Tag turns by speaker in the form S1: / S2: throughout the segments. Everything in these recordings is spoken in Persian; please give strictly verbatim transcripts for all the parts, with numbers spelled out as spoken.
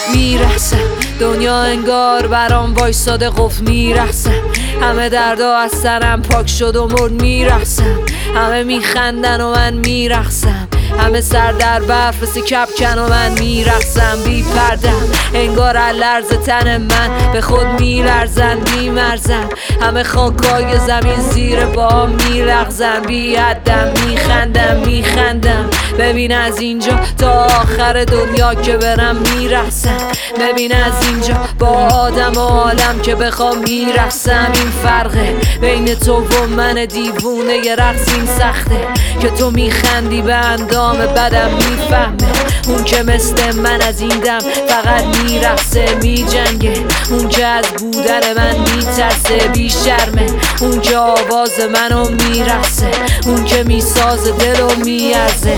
S1: میرقصم، دنیا انگار برام وایساده قفل میرقصم، همه دردا از سرم پاک شد و مرد میرقصم، همه میخندن و من میرقصم، همه سر در برف مثل کپکن و من میرقصم بی پردم، انگار لرز تن من به خود میلرزن میمرزن، همه خاکای زمین زیر پا میلغزن بی حدم میخندم میخندم. ببین از اینجا تا آخر دنیا که برم میرقصم، ببین از اینجا با آدم و عالم که بخوام میرقصم. این فرقه بین تو و من دیوونه، یه رقص این سخته که تو میخندی به اندام بدم میفهمه، اون که مثل من از این دم فقط میرقصه میجنگه، اون که از بودن من میترسه بی شرمه، اون که آواز منو میرقصه، اون که میسازه دلو میارزه.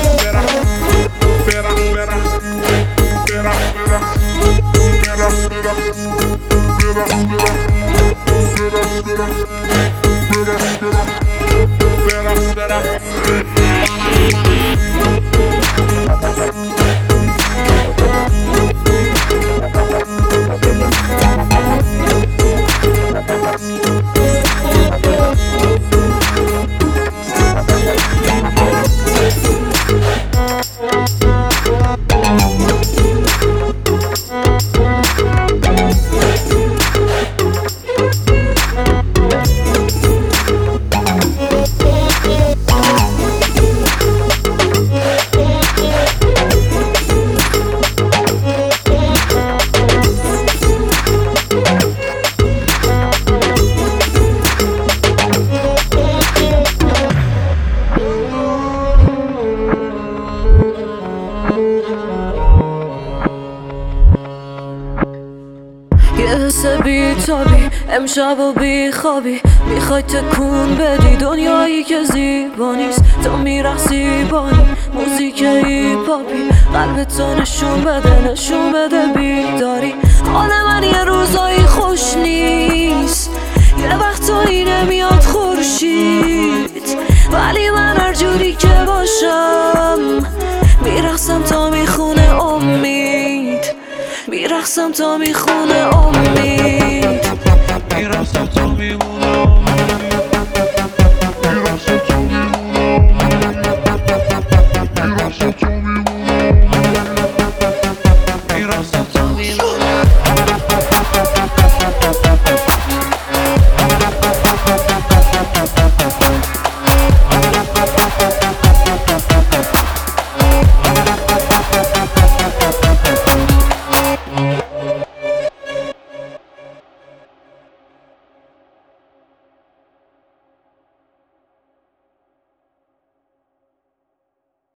S1: یه حس بی تابی امشب و بی خوابی، میخوای تکون بدی دنیایی که زیبا نیست، تو میرقصی بانی موزیک هیپاپی، قلب تو نشون بده نشون بده بیداری. حال من یه روزایی خوش نیست، یه وقتایی نمیاد خورشید، ولی من هر جوری که باشم میرقصم تا میخونه امید، میرقصم تا میخونه امید،
S2: میرقصم تا میخونه امید، میرقصم تا میخونه امید، میرقصم تا